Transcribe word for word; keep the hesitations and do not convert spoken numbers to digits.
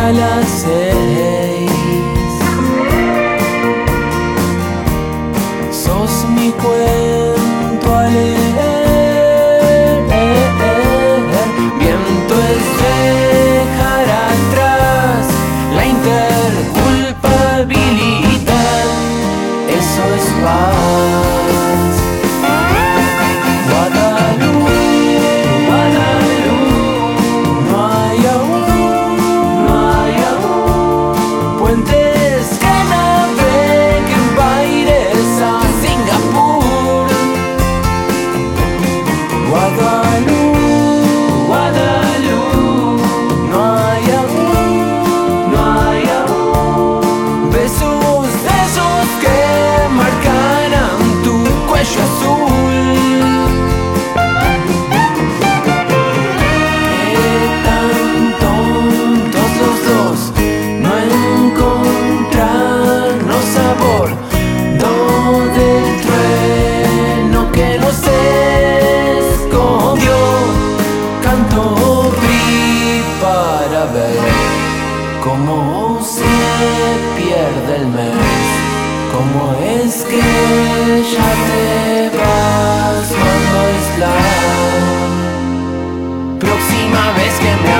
a las seis. Sos mi cuento a leer. Viento es dejar atrás la interculpabilidad. Eso es paz. Guadalupe, Guadalupe, no hay aún, no hay aún puentes que naveguen Baires a Singapur. Guadalupe, Guadalupe, no hay aún, no hay aún besos de esos que marcarán tu cuello azul. Qué tan tontos los dos no encontrarnos sabor del trueno que nos escondió. Canto vi para ver cómo se pierde el mes. ¿Cómo es que ya te vas? ¿Cuándo es la próxima vez que me